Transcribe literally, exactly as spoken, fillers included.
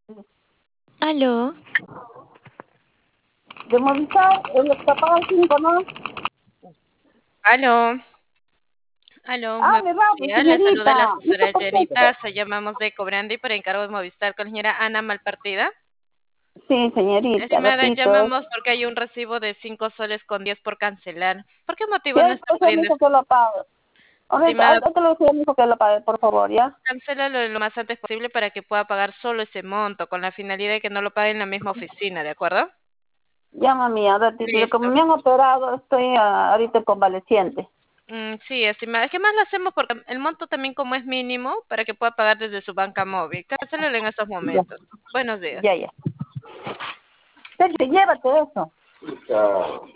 Aló, De Movistar, el paga cinco, ¿no? Aló, aló, muy Hable buenos rápido, días. Le saluda la señorita. ¿Y esto asesora por qué? Jenita. Se llamamos de Cobrandi por encargo de Movistar con la señora Ana Malpartida. Sí, señorita, Estimada, repito. llamamos porque hay un recibo de cinco soles con diez por cancelar. ¿Por qué motivo Ya no le está estoy a mi pudiendo? hijo que lo pague. Ahorita, Estimada, ahorita le decía a mi hijo que lo pague, por favor, ¿ya? cancélalo lo más antes posible para que pueda pagar solo ese monto, con la finalidad de que no lo pague en la misma oficina, ¿de acuerdo? Ya, mami, a ver, titi, como Listo. me han operado, estoy ah, ahorita convaleciente. Mm, sí, estimada. ¿Qué más le hacemos? Porque el monto también como es mínimo para que pueda pagar desde su banca móvil. Cancélalo en estos Ya, momentos. Buenos días. ya, ya. Tete, llévate eso.